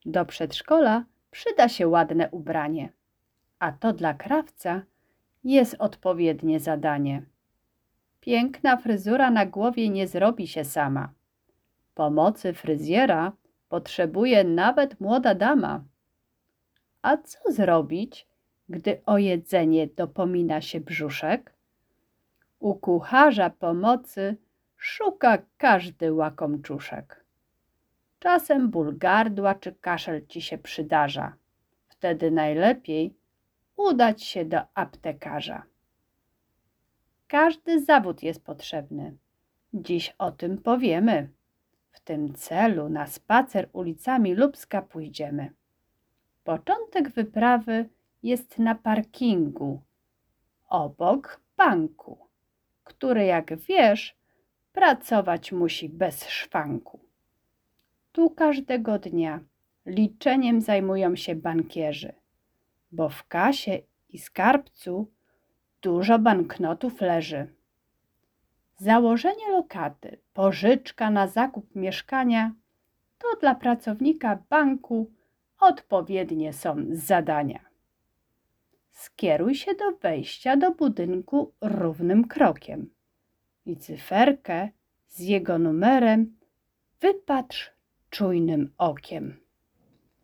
Do przedszkola przyda się ładne ubranie, a to dla krawca jest odpowiednie zadanie. Piękna fryzura na głowie nie zrobi się sama. Pomocy fryzjera potrzebuje nawet młoda dama. A co zrobić, gdy o jedzenie dopomina się brzuszek? U kucharza pomocy szuka każdy łakomczuszek. Czasem ból gardła czy kaszel ci się przydarza. Wtedy najlepiej udać się do aptekarza. Każdy zawód jest potrzebny. Dziś o tym powiemy. W tym celu na spacer ulicami Lubska pójdziemy. Początek wyprawy jest na parkingu, obok banku, który, jak wiesz, pracować musi bez szwanku. Tu każdego dnia liczeniem zajmują się bankierzy, bo w kasie i skarbcu dużo banknotów leży. Założenie lokaty, pożyczka na zakup mieszkania to dla pracownika banku odpowiednie są zadania. Skieruj się do wejścia do budynku równym krokiem i cyferkę z jego numerem wypatrz czujnym okiem.